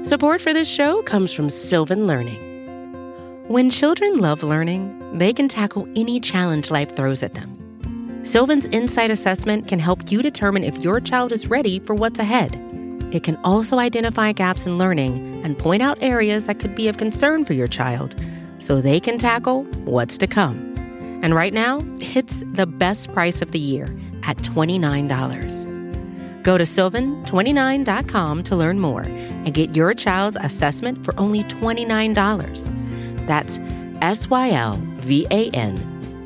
Support for this show comes from Sylvan Learning. When children love learning, they can tackle any challenge life throws at them. Sylvan's Insight Assessment can help you determine if your child is ready for what's ahead. It can also identify gaps in learning and point out areas that could be of concern for your child so they can tackle what's to come. And right now, it's the best price of the year at $29. Go to sylvan29.com to learn more and get your child's assessment for only $29. That's SYLVAN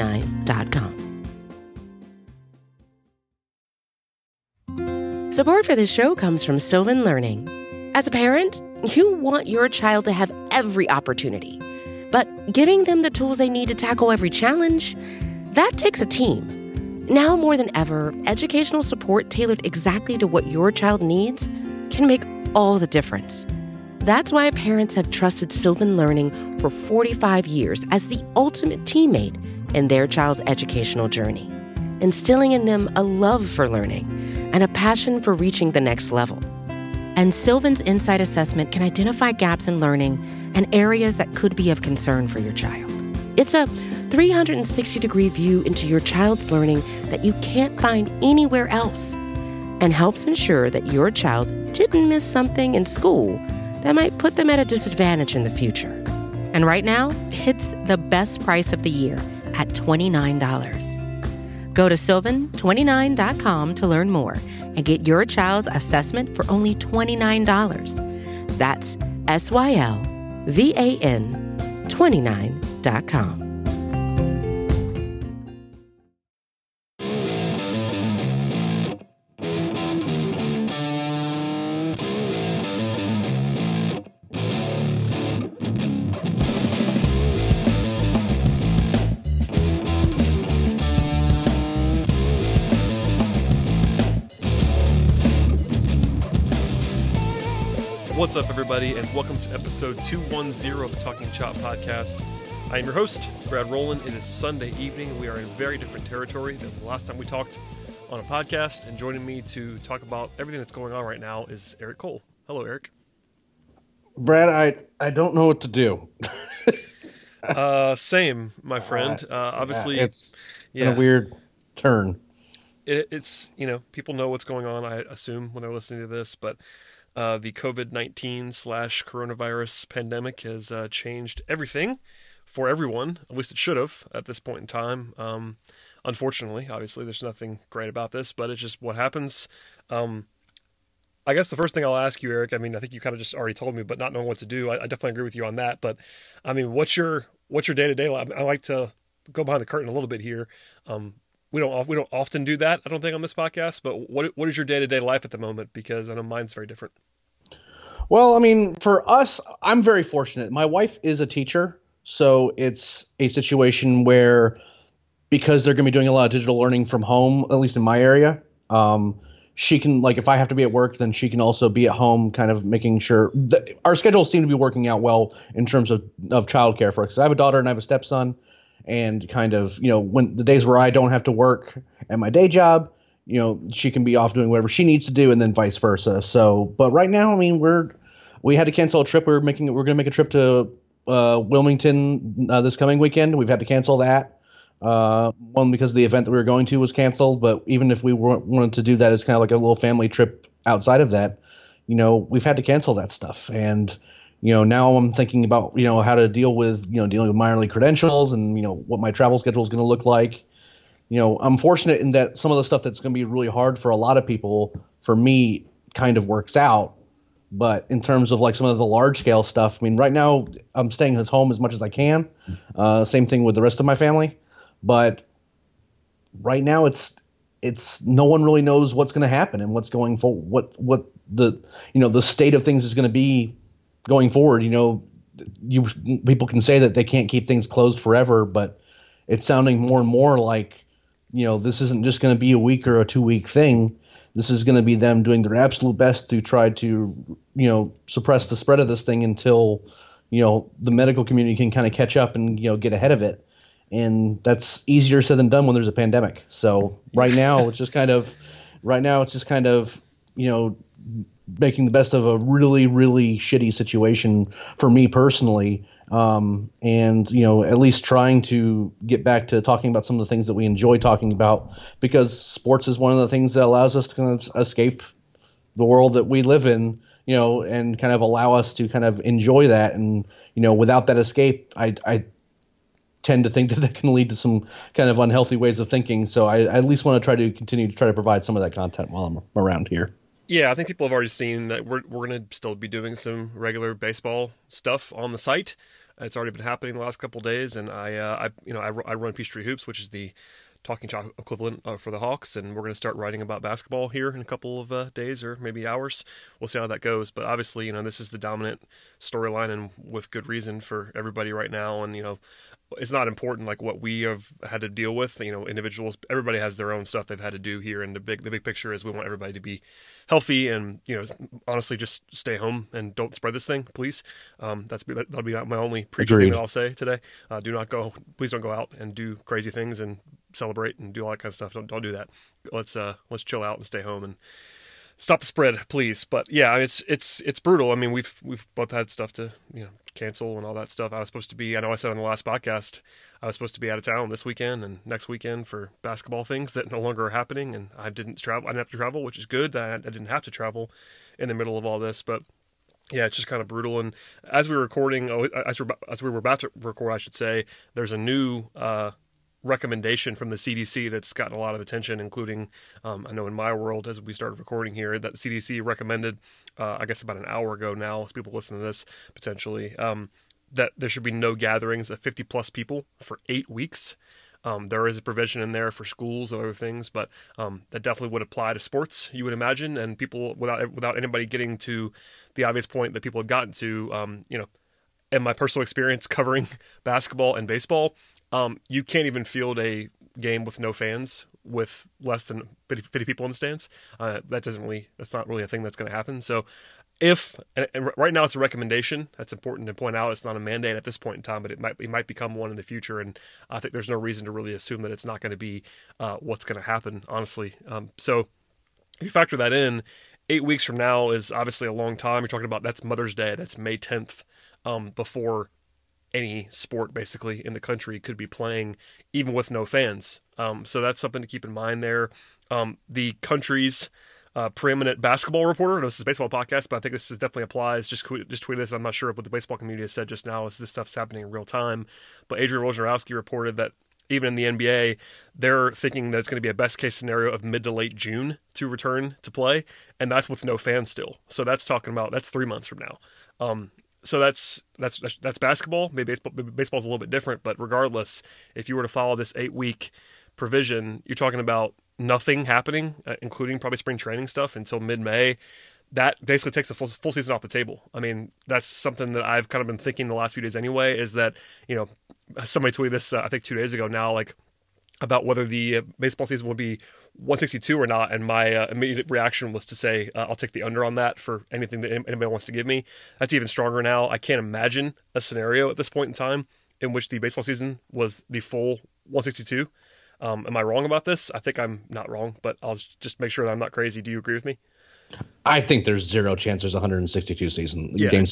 29.com. Support for this show comes from Sylvan Learning. As a parent, you want your child to have every opportunity, but giving them the tools they need to tackle every challenge, that takes a team. Now more than ever, educational support tailored exactly to what your child needs can make all the difference. That's why parents have trusted Sylvan Learning for 45 years as the ultimate teammate in their child's educational journey, instilling in them a love for learning and a passion for reaching the next level. And Sylvan's Insight Assessment can identify gaps in learning and areas that could be of concern for your child. It's a 360-degree view into your child's learning that you can't find anywhere else, and helps ensure that your child didn't miss something in school that might put them at a disadvantage in the future. And right now, it's the best price of the year at $29. Go to sylvan29.com to learn more and get your child's assessment for only $29. That's SYLVAN 29.com. What's up, everybody, and welcome to episode 210 of the Talking Chop podcast. I am your host, Brad Rowland. It is Sunday evening. We are in very different territory than the last time we talked on a podcast, and joining me to talk about everything that's going on right now is Eric Cole. Hello, Eric. Brad, I don't know what to do. Same, my friend. Obviously, it's been a weird turn. It's, people know what's going on, I assume, when they're listening to this, but the COVID-19 / coronavirus pandemic has changed everything for everyone. At least it should have at this point in time. Unfortunately, obviously, there's nothing great about this, but it's just what happens. I guess the first thing I'll ask you, Eric, I think you kind of just already told me, but not knowing what to do, I definitely agree with you on that. But what's your day-to-day life? I like to go behind the curtain a little bit here. We don't often do that, I don't think, on this podcast, but what is your day-to-day life at the moment? Because I know mine's very different. Well, for us, I'm very fortunate. My wife is a teacher, so it's a situation where, because they're going to be doing a lot of digital learning from home, at least in my area, she can, if I have to be at work, then she can also be at home, kind of making sure that our schedules seem to be working out well in terms of childcare for us. 'Cause I have a daughter and I have a stepson. And kind of, when the days where I don't have to work at my day job, she can be off doing whatever she needs to do, and then vice versa. So, but right now, we had to cancel a trip. We're going to make a trip to Wilmington this coming weekend. We've had to cancel that. One, because the event that we were going to was canceled. But even if we wanted to do that as kind of like a little family trip outside of that, we've had to cancel that stuff. And now I'm thinking about, how to deal with, dealing with minor league credentials and, what my travel schedule is going to look like. I'm fortunate in that some of the stuff that's going to be really hard for a lot of people, for me, kind of works out. But in terms of some of the large scale stuff, right now I'm staying at home as much as I can. Same thing with the rest of my family. But right now it's no one really knows what's going to happen and what's going forward, what the state of things is going to be going forward. People can say that they can't keep things closed forever, but it's sounding more and more like, this isn't just going to be a week or a 2-week thing. This is going to be them doing their absolute best to try to, suppress the spread of this thing until, the medical community can kind of catch up and, get ahead of it. And that's easier said than done when there's a pandemic. So right now it's just kind of, making the best of a really, really shitty situation for me personally. And, at least trying to get back to talking about some of the things that we enjoy talking about, because sports is one of the things that allows us to kind of escape the world that we live in, and kind of allow us to kind of enjoy that. And, without that escape, I tend to think that can lead to some kind of unhealthy ways of thinking. So I at least want to continue to provide some of that content while I'm around here. Yeah, I think people have already seen that we're going to still be doing some regular baseball stuff on the site. It's already been happening the last couple of days, and I run Peachtree Hoops, which is the Talking Chalk equivalent for the Hawks, and we're going to start writing about basketball here in a couple of days or maybe hours. We'll see how that goes, but obviously, this is the dominant storyline, and with good reason for everybody right now. And it's not important like what we have had to deal with. Individuals, everybody has their own stuff they've had to do here, and the big picture is we want everybody to be healthy and honestly just stay home and don't spread this thing, please. That'll be my only preacher thing that I'll say today. Please don't go out and do crazy things and celebrate and do all that kind of stuff. Don't do that. Let's chill out and stay home and stop the spread, please. But yeah, it's brutal. I mean, we've both had stuff to cancel and all that stuff. I know I said on the last podcast I was supposed to be out of town this weekend and next weekend for basketball things that no longer are happening, and I didn't have to travel, which is good that I didn't have to travel in the middle of all this. But yeah, it's just kind of brutal. And as we were recording, as we were about to record, I should say, there's a new recommendation from the CDC that's gotten a lot of attention, including I know in my world, as we started recording here, that the CDC recommended I guess about an hour ago now, as people listen to this potentially, that there should be no gatherings of 50 plus people for 8 weeks. There is a provision in there for schools and other things, but that definitely would apply to sports, you would imagine, and people without anybody getting to the obvious point that people have gotten to, in my personal experience covering basketball and baseball, you can't even field a game with no fans with less than 50 people in the stands. That's not really a thing that's going to happen. So and right now it's a recommendation. That's important to point out. It's not a mandate at this point in time, but it might become one in the future. And I think there's no reason to really assume that it's not going to be what's going to happen, honestly. So if you factor that in, 8 weeks from now is obviously a long time. You're talking about, that's Mother's Day. That's May 10th, before any sport basically in the country could be playing, even with no fans. So that's something to keep in mind there. The country's preeminent basketball reporter, this is a baseball podcast, but I think this definitely applies. Just tweeted this. I'm not sure what the baseball community has said just now as this stuff's happening in real time. But Adrian Wojnarowski reported that even in the NBA, they're thinking that it's going to be a best case scenario of mid to late June to return to play. And that's with no fans still. So that's 3 months from now. So that's basketball. Maybe baseball's a little bit different, but regardless, if you were to follow this 8-week provision, you're talking about nothing happening, including probably spring training stuff, until mid-May. That basically takes the full season off the table. I mean, that's something that I've kind of been thinking the last few days anyway, is that, somebody tweeted this, I think 2 days ago now, like, about whether the baseball season will be 162 or not, and my immediate reaction was to say I'll take the under on that for anything that anybody wants to give me. That's even stronger now. I can't imagine a scenario at this point in time in which the baseball season was the full 162. Am I wrong about this? I think I'm not wrong, but I'll just make sure that I'm not crazy. Do you agree with me? I think there's zero chance there's a 162 game season.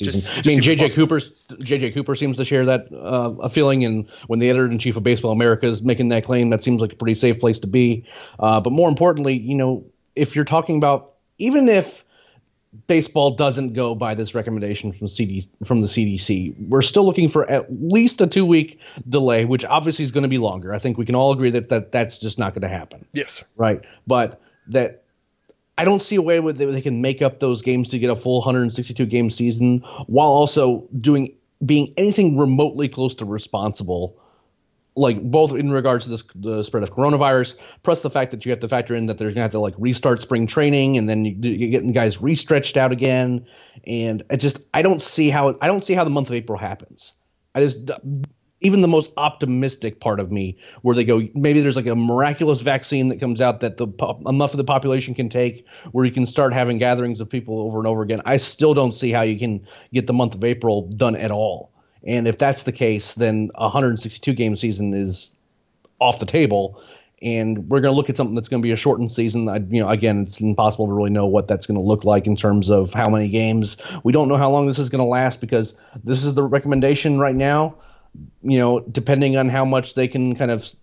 JJ Cooper seems to share that a feeling, and when the editor-in-chief of Baseball America is making that claim, that seems like a pretty safe place to be. But more importantly, if you're talking about, even if baseball doesn't go by this recommendation from the CDC, we're still looking for at least a 2-week delay, which obviously is going to be longer. I think we can all agree that's just not going to happen. Yes. Right. But that, I don't see a way where they can make up those games to get a full 162 game season while also being anything remotely close to responsible, like both in regards to the spread of coronavirus, plus the fact that you have to factor in that they're going to have to like restart spring training, and then you're getting guys restretched out again. And I don't see how the month of April happens. Even the most optimistic part of me, where they go, maybe there's like a miraculous vaccine that comes out that enough of the population can take, where you can start having gatherings of people over and over again. I still don't see how you can get the month of April done at all. And if that's the case, then a 162 game season is off the table. and we're going to look at something that's going to be a shortened season. Again, it's impossible to really know what that's going to look like in terms of how many games. We don't know how long this is going to last because this is the recommendation right now. Depending on how much they can kind of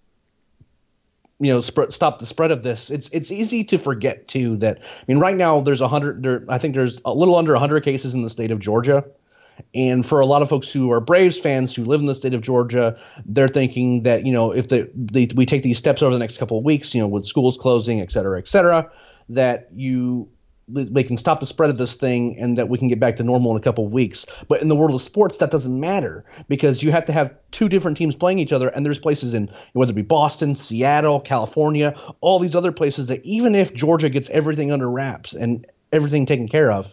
stop the spread of this. It's easy to forget too that right now there's 100. I think there's a little under 100 cases in the state of Georgia. And for a lot of folks who are Braves fans who live in the state of Georgia, they're thinking that, if we take these steps over the next couple of weeks, with schools closing, et cetera, that they can stop the spread of this thing and that we can get back to normal in a couple of weeks. But in the world of sports, that doesn't matter because you have to have two different teams playing each other. And there's places in, whether it be Boston, Seattle, California, all these other places that even if Georgia gets everything under wraps and everything taken care of,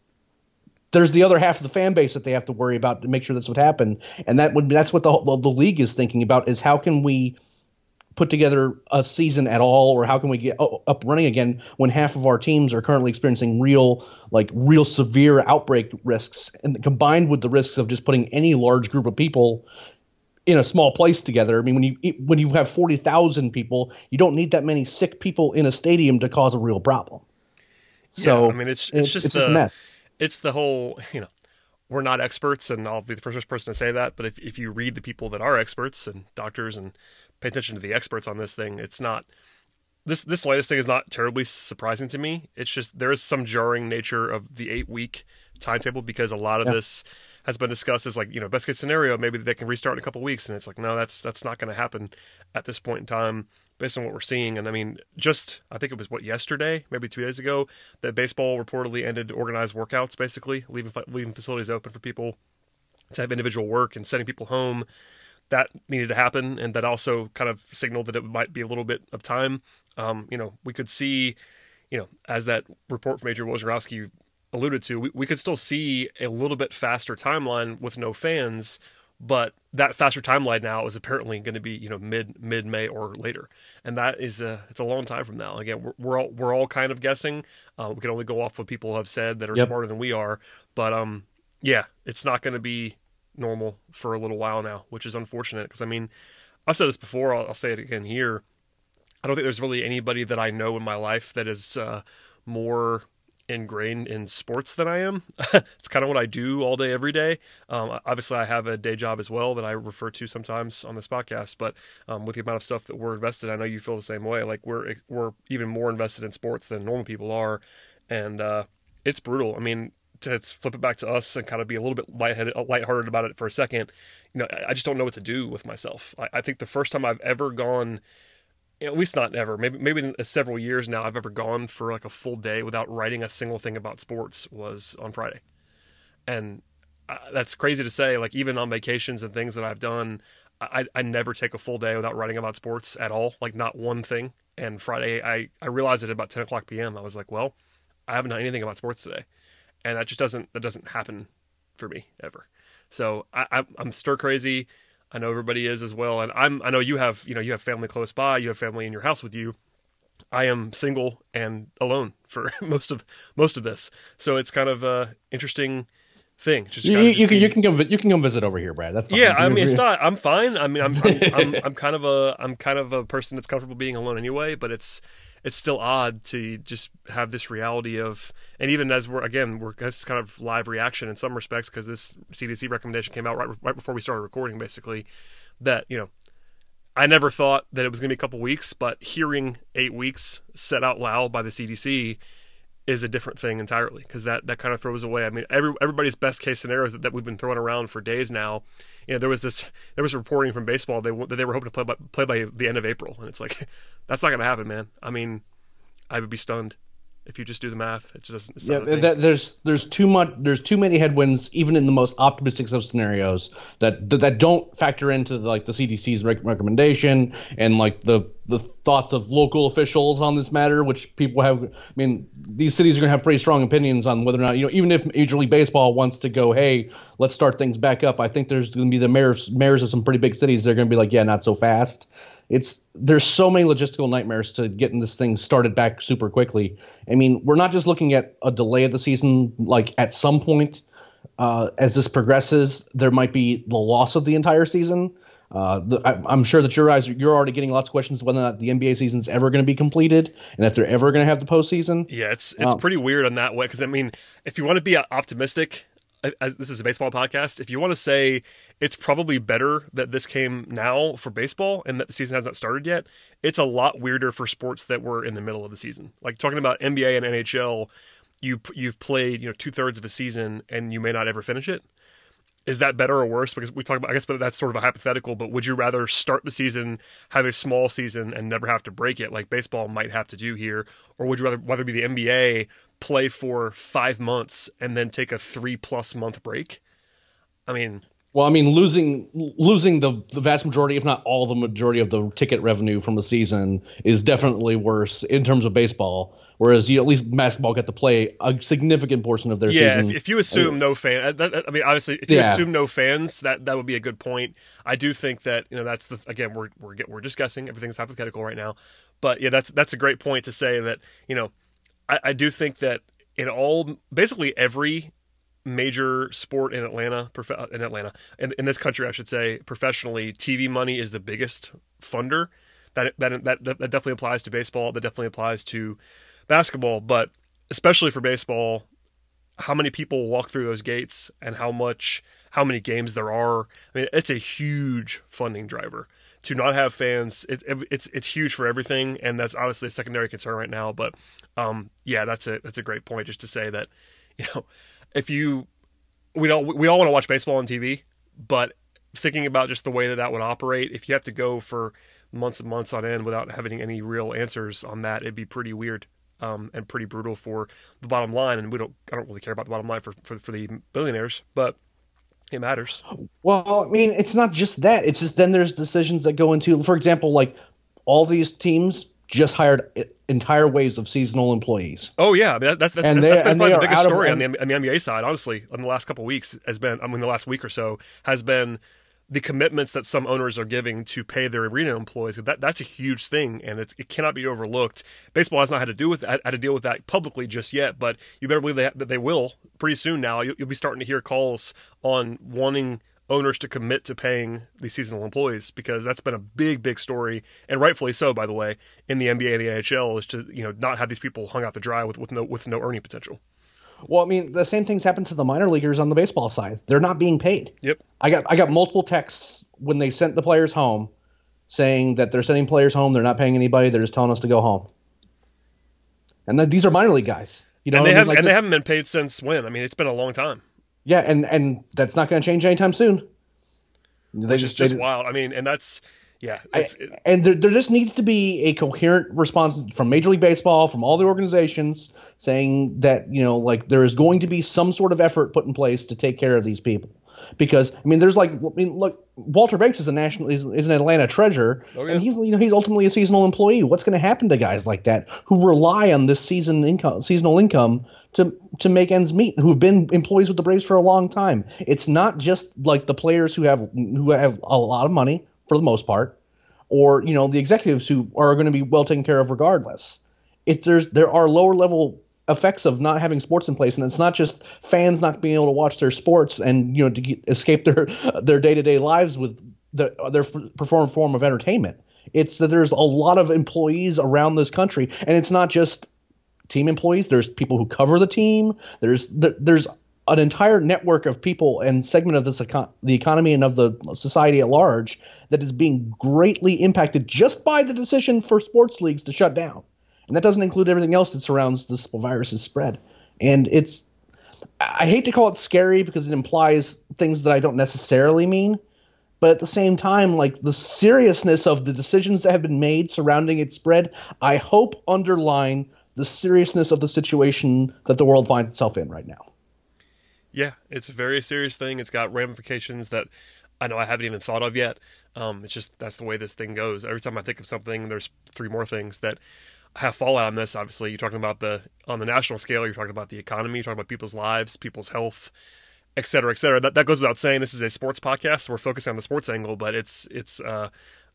there's the other half of the fan base that they have to worry about to make sure that's what happened. And that's what the league is thinking about is how can we put together a season at all, or how can we get up running again when half of our teams are currently experiencing real severe outbreak risks, and combined with the risks of just putting any large group of people in a small place together. When you have 40,000 people, you don't need that many sick people in a stadium to cause a real problem. So it's just a mess. It's the whole, we're not experts, and I'll be the first person to say that, but if you read the people that are experts and doctors and pay attention to the experts on this thing, it's not, this latest thing is not terribly surprising to me. It's just, there is some jarring nature of the 8-week timetable because a lot of this has been discussed as best case scenario, maybe they can restart in a couple of weeks. And it's no, that's not going to happen at this point in time based on what we're seeing. And I think it was yesterday, maybe 2 days ago, that baseball reportedly ended organized workouts, basically leaving facilities open for people to have individual work and sending people home. That needed to happen, and that also kind of signaled that it might be a little bit of time. We could see, as that report from Adrian Wojnarowski alluded to, we could still see a little bit faster timeline with no fans, but that faster timeline now is apparently going to be, mid-May or later, and that is it's a long time from now. Again, we're all kind of guessing. We can only go off what people have said that are smarter than we are, but it's not going to be normal for a little while now, which is unfortunate because I've said this before, I'll say it again here. I don't think there's really anybody that I know in my life that is more ingrained in sports than I am. It's kind of what I do all day, every day. Obviously I have a day job as well that I refer to sometimes on this podcast, but with the amount of stuff that we're invested in, I know you feel the same way. We're even more invested in sports than normal people are. And it's brutal. To flip it back to us and kind of be a little bit lighthearted about it for a second, I just don't know what to do with myself. I think the first time I've ever gone, at least not ever, maybe in several years now, I've ever gone for a full day without writing a single thing about sports was on Friday. And that's crazy to say, even on vacations and things that I've done, I never take a full day without writing about sports at all, not one thing. And Friday, I realized it at about 10 o'clock p.m. I was like, well, I haven't done anything about sports today. And that just doesn't happen for me ever. So I'm stir crazy. I know everybody is as well. And I know you have family close by, you have family in your house with you. I am single and alone for most of this. So it's kind of a interesting thing. You can come visit over here, Brad. That's fine. Yeah. It's not, I'm fine. I'm kind of a person that's comfortable being alone anyway, but it's still odd to just have this reality of, and even as we're that's kind of live reaction in some respects, because this CDC recommendation came out right before we started recording, basically, that, I never thought that it was going to be a couple weeks, but hearing 8 weeks said out loud by the CDC is a different thing entirely, because that kind of throws away. Everybody's best case scenarios that we've been throwing around for days now. There was reporting from baseball that they were hoping to play by the end of April, and it's that's not going to happen, man. I would be stunned if you just do the math. It just doesn't. There's too many headwinds, even in the most optimistic of scenarios that don't factor into the CDC's recommendation and the thoughts of local officials on this matter, which people have. These cities are going to have pretty strong opinions on whether or not, even if Major League Baseball wants to go, hey, let's start things back up. I think there's going to be the mayors of some pretty big cities. They're going to be like, yeah, not so fast. There's so many logistical nightmares to getting this thing started back super quickly. We're not just looking at a delay of the season. At some point, as this progresses, there might be the loss of the entire season. I'm sure that you're already getting lots of questions whether or not the NBA season's ever going to be completed and if they're ever going to have the postseason. Yeah, it's pretty weird on that way because, I mean, if you want to be optimistic, this is a baseball podcast, if you want to say it's probably better that this came now for baseball and that the season hasn't started yet, it's a lot weirder for sports that were in the middle of the season. Like talking about NBA and NHL, you've played 2/3 of a season and you may not ever finish it. Is that better or worse? Because we talk about, I guess, but that's sort of a hypothetical. But would you rather start the season, have a small season, and never have to break it, like baseball might have to do here, or would you rather be the NBA, play for 5 months and then take a 3+ month break? I mean, losing the vast majority, if not all the majority of the ticket revenue from the season is definitely worse in terms of baseball. Whereas at least basketball get to play a significant portion of their season. Yeah, if you assume no fan, I mean, obviously, if you assume no fans, that would be a good point. I do think that that's again we're just guessing. Everything's hypothetical right now, but yeah, that's a great point to say that I do think that basically every major sport in in this country, I should say, professionally, TV money is the biggest funder. That definitely applies to baseball. That definitely applies to basketball, but especially for baseball, how many people walk through those gates and how many games there are. I mean, it's a huge funding driver. To not have fans, it's huge for everything, and that's obviously a secondary concern right now. But yeah, that's a great point, just to say that if we all want to watch baseball on TV, but thinking about just the way that would operate, if you have to go for months and months on end without having any real answers on that, it'd be pretty weird. And pretty brutal for the bottom line, and I don't really care about the bottom line for the billionaires, but it matters. Well, I mean, it's not just that. It's just then there's decisions that go into, for example, like all these teams just hired entire waves of seasonal employees. Oh yeah, I mean, that's been probably the biggest story on the NBA side, honestly, in the last couple of weeks the last week or so has been the commitments that some owners are giving to pay their arena employees. That's a huge thing, and it cannot be overlooked. Baseball has not had to deal with that publicly just yet, but you better believe that they will pretty soon. Now you'll be starting to hear calls on wanting owners to commit to paying the seasonal employees, because that's been a big story, and rightfully so, by the way, in the NBA and the NHL, is to not have these people hung out to dry with no earning potential. Well, I mean, the same things happen to the minor leaguers on the baseball side. They're not being paid. Yep. I got multiple texts when they sent the players home saying that they're sending players home. They're not paying anybody. They're just telling us to go home. And these are minor league guys. And they haven't been paid since when? I mean, it's been a long time. Yeah, and that's not going to change anytime soon. Which is just wild. I mean, and that's... Yeah, and there just needs to be a coherent response from Major League Baseball, from all the organizations, saying that there is going to be some sort of effort put in place to take care of these people. Because I mean, look, Walter Banks is an Atlanta treasure, and he's ultimately a seasonal employee. What's going to happen to guys like that who rely on this seasonal income to make ends meet, who've been employees with the Braves for a long time? It's not just like the players who have a lot of money, for the most part, or the executives who are going to be well taken care of regardless. There are lower level effects of not having sports in place, and it's not just fans not being able to watch their sports and to escape their day-to-day lives with their preferred form of entertainment. It's that there's a lot of employees around this country, and it's not just team employees. There's people who cover the team. There's an entire network of people and segment of the economy and of the society at large that is being greatly impacted just by the decision for sports leagues to shut down. And that doesn't include everything else that surrounds this virus's spread. And I hate to call it scary because it implies things that I don't necessarily mean, but at the same time, like the seriousness of the decisions that have been made surrounding its spread, I hope underline the seriousness of the situation that the world finds itself in right now. Yeah, it's a very serious thing. It's got ramifications that I know I haven't even thought of yet. It's just, that's the way this thing goes. Every time I think of something, there's 3 more things that have fallout on this. Obviously, you're talking about on the national scale, you're talking about the economy, you're talking about people's lives, people's health, et cetera, et cetera. That goes without saying. This is a sports podcast, so we're focusing on the sports angle, but it's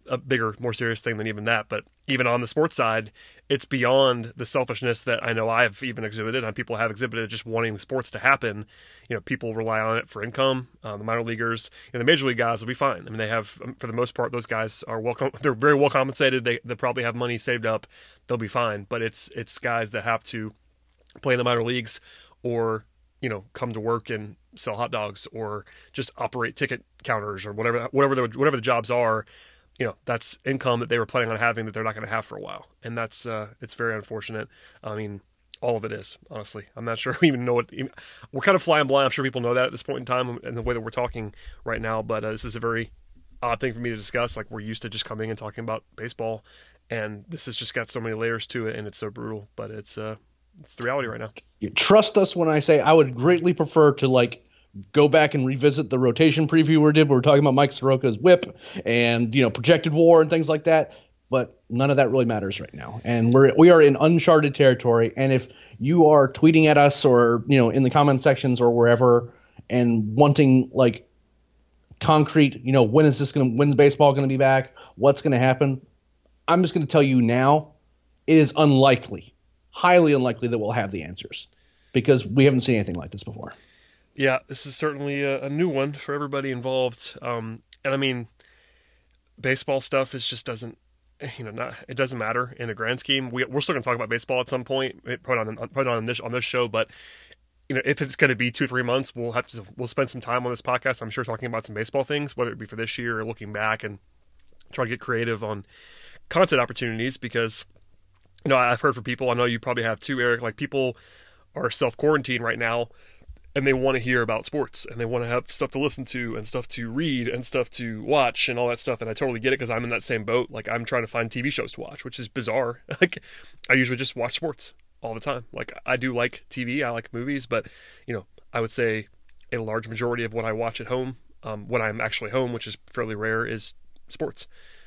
a bigger, more serious thing than even that. But even on the sports side, it's beyond the selfishness that I know I've even exhibited, and people have exhibited, just wanting sports to happen. People rely on it for income. The minor leaguers and the major league guys will be fine. I mean, they have, for the most part, those guys are they're very well compensated. They probably have money saved up. They'll be fine. But it's guys that have to play in the minor leagues, or come to work and sell hot dogs, or just operate ticket counters, or whatever the jobs are. That's income that they were planning on having that they're not going to have for a while. And that's, it's very unfortunate. I mean, all of it is, honestly. I'm not sure we even know we're kind of flying blind. I'm sure people know that at this point in time and the way that we're talking right now, but this is a very odd thing for me to discuss. Like, we're used to just coming and talking about baseball, and this has just got so many layers to it, and it's so brutal, but it's the reality right now. You trust us when I say I would greatly prefer to go back and revisit the rotation preview we did. We were talking about Mike Soroka's whip and, projected WAR and things like that. But none of that really matters right now. And we are in uncharted territory. And if you are tweeting at us, or, in the comment sections or wherever, and wanting concrete, when's baseball going to be back? What's going to happen? I'm just going to tell you now, it is unlikely, highly unlikely that we'll have the answers, because we haven't seen anything like this before. Yeah, this is certainly a new one for everybody involved. And I mean, baseball stuff just doesn't, it doesn't matter in the grand scheme. We're still going to talk about baseball at some point, probably on this show. But if it's going to be 2-3 months, we'll spend some time on this podcast, I'm sure, talking about some baseball things, whether it be for this year or looking back, and try to get creative on content opportunities. Because I've heard from people, I know you probably have too, Eric, people are self-quarantined right now, and they want to hear about sports, and they want to have stuff to listen to, and stuff to read, and stuff to watch, and all that stuff. And I totally get it, because I'm in that same boat. I'm trying to find TV shows to watch, which is bizarre. I usually just watch sports all the time. I do like TV, I like movies, but I would say a large majority of what I watch at home, when I'm actually home, which is fairly rare, is sports.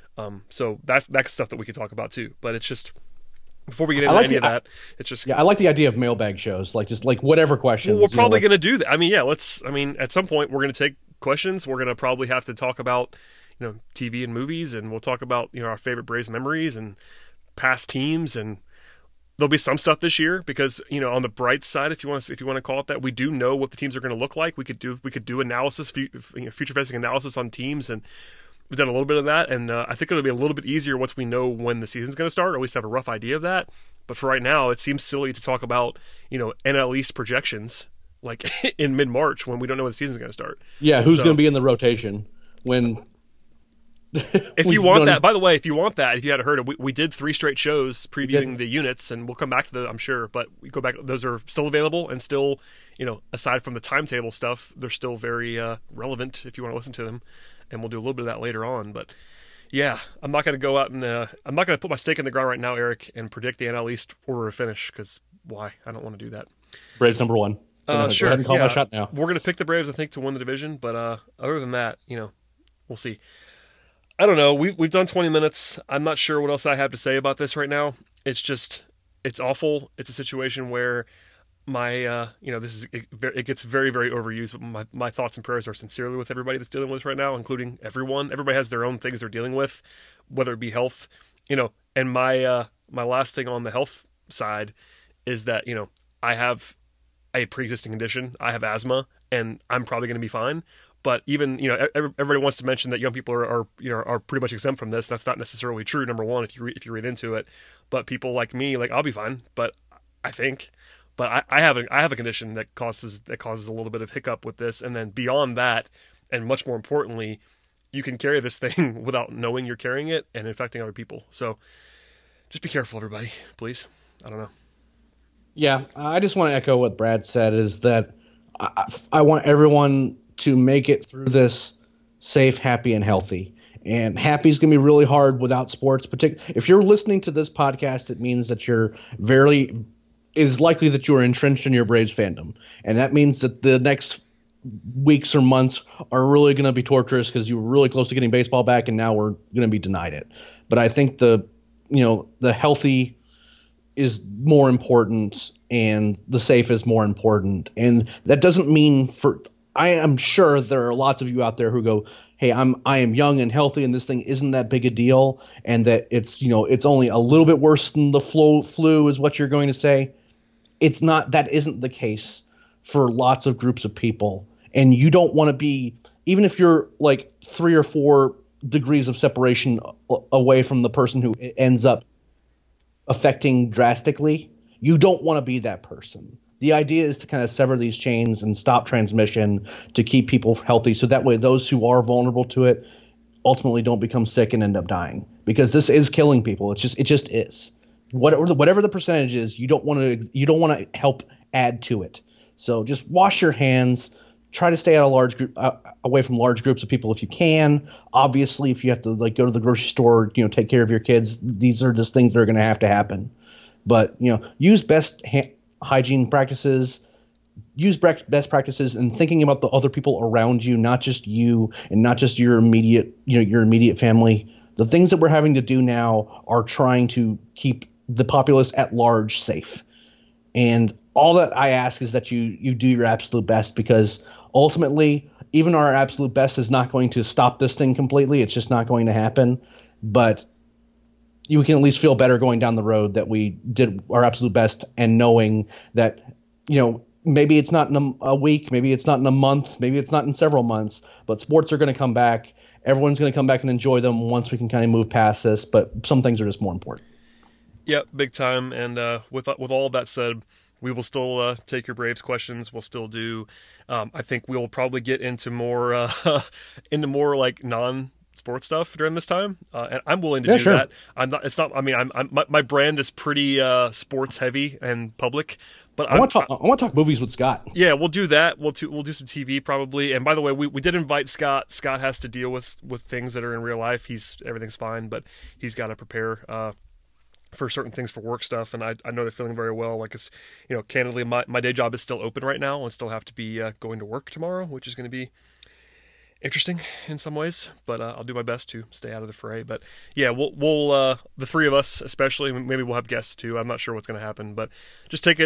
So that's stuff that we could talk about too. But it's just, before we get into any of that, it's just... Yeah, I like the idea of mailbag shows, just whatever questions. Well, we're probably going to do that. I mean, yeah, at some point, we're going to take questions. We're going to probably have to talk about, TV and movies, and we'll talk about, our favorite Braves memories and past teams, and there'll be some stuff this year because, on the bright side, if you want to call it that, we do know what the teams are going to look like. We could do analysis, future-facing analysis on teams, and we've done a little bit of that, and I think it'll be a little bit easier once we know when the season's going to start, or at least have a rough idea of that. But for right now, it seems silly to talk about, NL East projections in mid-March when we don't know when the season's going to start. Yeah, who's going to be in the rotation when... If you want that, by the way, if you hadn't heard it, we did 3 straight shows previewing the units, and we'll come back to those, I'm sure, but we go back, those are still available, and still, aside from the timetable stuff, they're still very relevant if you want to listen to them. And we'll do a little bit of that later on. But yeah, I'm not going to go out and I'm not going to put my stake in the ground right now, Eric, and predict the NL East order of finish, because why? I don't want to do that. Braves number 1. Sure. Go ahead and call my shot now. We're going to pick the Braves, I think, to win the division. But other than that, we'll see. I don't know. We've done 20 minutes. I'm not sure what else I have to say about this right now. It's awful. It's a situation where it gets very, very overused, but my thoughts and prayers are sincerely with everybody that's dealing with this right now, including everyone. Everybody has their own things they're dealing with, whether it be health, and my last thing on the health side is that, I have a pre-existing condition. I have asthma, and I'm probably going to be fine. But even, everybody wants to mention that young people are pretty much exempt from this. That's not necessarily true. Number one, if you read into it, but people like me, I'll be fine. But I have a condition that causes a little bit of hiccup with this, and then beyond that, and much more importantly, you can carry this thing without knowing you're carrying it and infecting other people. So, just be careful, everybody, please. I don't know. Yeah, I just want to echo what Brad said. Is that I want everyone to make it through this safe, happy, and healthy. And happy is going to be really hard without sports. If you're listening to this podcast, it means that it is likely that you are entrenched in your Braves fandom. And that means that the next weeks or months are really going to be torturous because you were really close to getting baseball back, and now we're going to be denied it. But I think the healthy is more important and the safe is more important. And that doesn't mean I am sure there are lots of you out there who go, hey, I am young and healthy, and this thing isn't that big a deal, and that it's it's only a little bit worse than the flu is what you're going to say. It's not. That isn't the case for lots of groups of people, and you don't want to be, even if you're like 3 or 4 degrees of separation away from the person who ends up affecting drastically. You don't want to be that person. The idea is to kind of sever these chains and stop transmission to keep people healthy, so that way those who are vulnerable to it ultimately don't become sick and end up dying, because this is killing people. It just is. Whatever the percentage is, you don't want to help add to it. So just wash your hands. Try to stay out of large group, away from large groups of people if you can. Obviously, if you have to like go to the grocery store, take care of your kids, these are just things that are going to happen. But use best hygiene practices, use best practices, and thinking about the other people around you, not just you and not just your immediate family. The things that we're having to do now are trying to keep the populace at large safe. And all that I ask is that you do your absolute best, because ultimately, even our absolute best is not going to stop this thing completely. It's just not going to happen. But you can at least feel better going down the road that we did our absolute best, and knowing that, maybe it's not in a week, maybe it's not in a month, maybe it's not in several months, but sports are going to come back. Everyone's going to come back and enjoy them once we can kind of move past this. But some things are just more important. Yep, big time. And with all of that said, we will still take your Braves questions. We'll still do. I think we'll probably get into more like non-sports stuff during this time, and I'm willing to do sure. that. I'm not. It's not. I mean, my brand is pretty sports heavy and public. But I want to talk movies with Scott. Yeah, we'll do that. We'll do some TV probably. And by the way, we did invite Scott. Scott has to deal with things that are in real life. Everything's fine, but he's got to prepare for certain things for work stuff, and I know they're feeling very well. Like, it's, candidly, my day job is still open right now, and still have to be going to work tomorrow, which is going to be interesting in some ways, but I'll do my best to stay out of the fray. But yeah, we'll the three of us, especially, maybe we'll have guests too. I'm not sure what's going to happen, but just take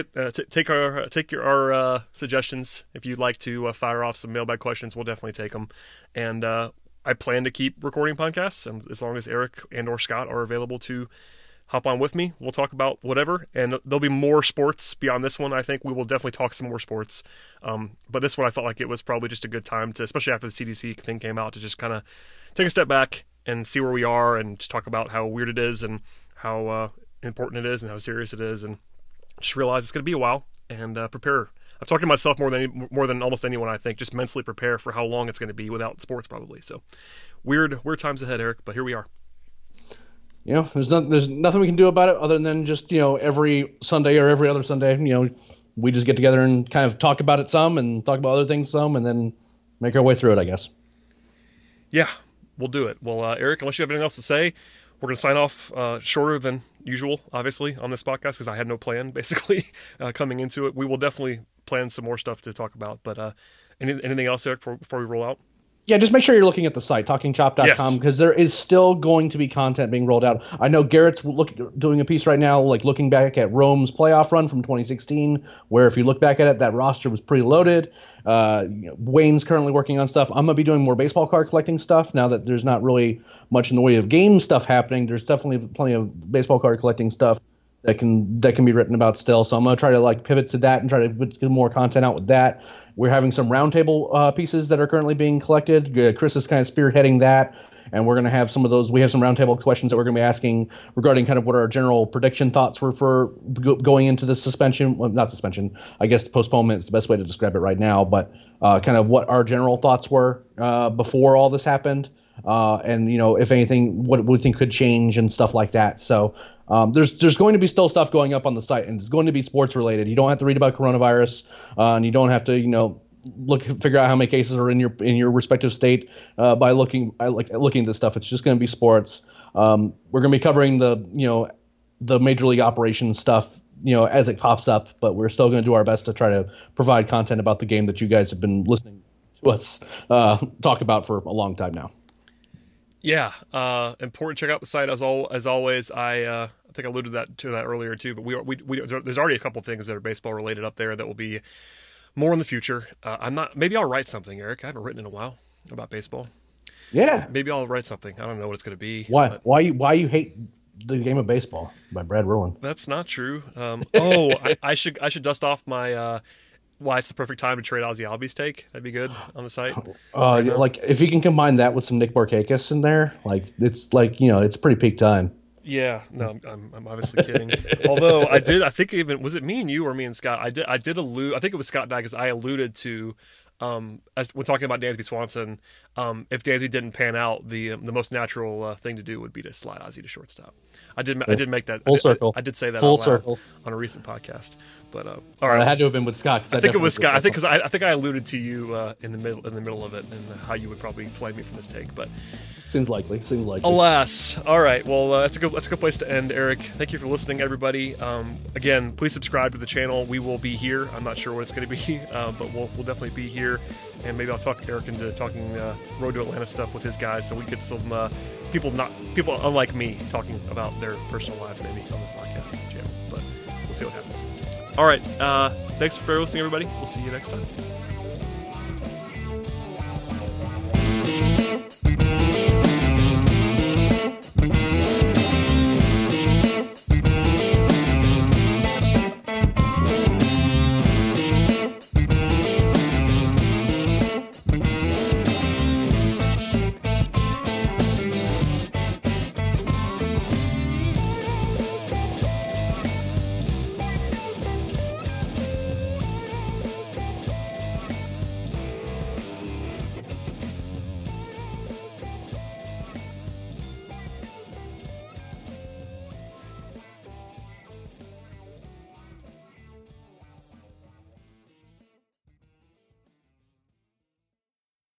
our suggestions. If you'd like to fire off some mailbag questions, we'll definitely take them. And I plan to keep recording podcasts, and as long as Eric and or Scott are available to hop on with me, we'll talk about whatever, and there'll be more sports beyond this one. I think we will definitely talk some more sports, but this one I felt like it was probably just a good time to, especially after the CDC thing came out, to just kind of take a step back and see where we are, and just talk about how weird it is, and how important it is, and how serious it is, and just realize it's going to be a while, and prepare. I'm talking to myself more than almost anyone, I think. Just mentally prepare for how long it's going to be without sports, probably. So weird times ahead, Eric, but here we are. There's nothing we can do about it other than just, every Sunday or every other Sunday, we just get together and kind of talk about it some, and talk about other things some, and then make our way through it, I guess. Yeah, we'll do it. Well, Eric, unless you have anything else to say, we're going to sign off shorter than usual, obviously, on this podcast, because I had no plan, basically, coming into it. We will definitely plan some more stuff to talk about, but anything else, Eric, before we roll out? Yeah, just make sure you're looking at the site, talkingchop.com, because there is still going to be content being rolled out. I know Garrett's doing a piece right now, like looking back at Rome's playoff run from 2016, where if you look back at it, that roster was pretty loaded. Wayne's currently working on stuff. I'm going to be doing more baseball card collecting stuff now that there's not really much in the way of game stuff happening. There's definitely plenty of baseball card collecting stuff that can be written about still. So I'm going to try to pivot to that and try to get more content out with that. We're having some roundtable pieces that are currently being collected. Chris is kind of spearheading that, and we're going to have some of those. We have some roundtable questions that we're going to be asking regarding kind of what our general prediction thoughts were for going into the suspension. Well, not suspension. I guess postponement is the best way to describe it right now, but kind of what our general thoughts were before all this happened, and if anything, what we think could change and stuff like that. So there's going to be still stuff going up on the site, and it's going to be sports related. You don't have to read about coronavirus, and you don't have to figure out how many cases are in your respective state by looking at this stuff. It's just going to be sports. We're going to be covering the major league operations stuff as it pops up, but we're still going to do our best to try to provide content about the game that you guys have been listening to us talk about for a long time now. Yeah, important. Check out the site as always. I think I alluded to that earlier too. But we there's already a couple things that are baseball related up there that will be more in the future. Maybe I'll write something, Eric. I haven't written in a while about baseball. Yeah. Maybe I'll write something. I don't know what it's going to be. Why? But Why you hate the game of baseball by Brad Rowland? that's not true. I should dust off my why it's the perfect time to trade Ozzy Albies take. That'd be good on the site. Like if you can combine that with some Nick Barkakis in there, like it's like it's pretty peak time. Yeah, no, I'm obviously kidding. Although I think even was it me and you or me and Scott? I did allude. I think it was Scott and I, because I alluded to as when talking about Dansby Swanson, if Dansby didn't pan out, the most natural thing to do would be to slide Ozzy to shortstop. I did make that full circle. I did say that full out loud circle on a recent podcast. But all right, it had to have been with Scott. I think it was Scott. I think I think I alluded to you in the middle of it and how you would probably flame me for this take, but. Seems likely. Alas. All right. Well, that's a good place to end, Eric. Thank you for listening, everybody. Again, please subscribe to the channel. We will be here. I'm not sure what it's going to be, but we'll definitely be here. And maybe I'll talk Eric into talking Road to Atlanta stuff with his guys, so we get some people unlike me talking about their personal lives maybe on this podcast channel. But we'll see what happens. All right. Thanks for listening, everybody. We'll see you next time.